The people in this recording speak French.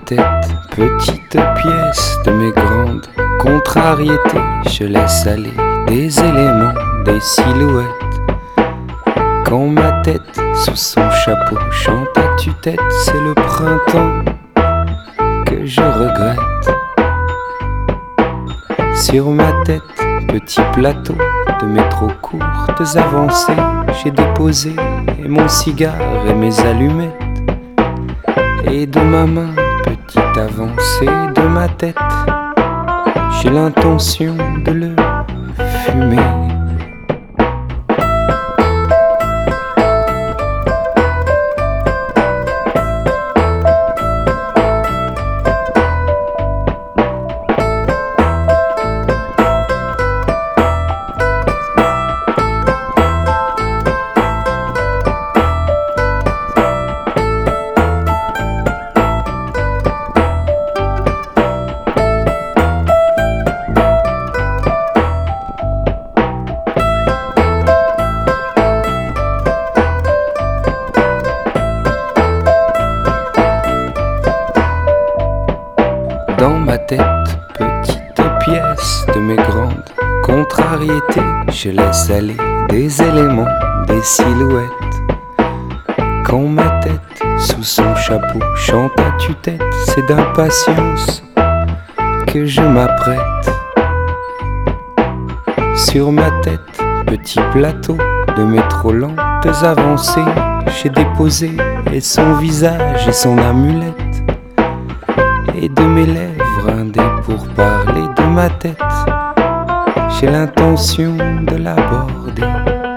tête, petite pièce de mes grandes contrariétés, je laisse aller des éléments, des silhouettes. Quand ma tête sous son chapeau chante à tue-tête, c'est le printemps que je regrette. Sur ma tête, petit plateau de métro courtes avancées, j'ai déposé mon cigare et mes allumettes. Et de ma main, petite avancée de ma tête, j'ai l'intention de le fumer. Dans ma tête, petite pièce de mes grandes contrariétés, je laisse aller des éléments, des silhouettes. Quand ma tête, sous son chapeau, chante à tue-tête, c'est d'impatience que je m'apprête. Sur ma tête, petit plateau de métro lentes avancées, j'ai déposé et son visage et son amulette. Et de mes lèvres un dé pour parler de ma tête, j'ai l'intention de l'aborder.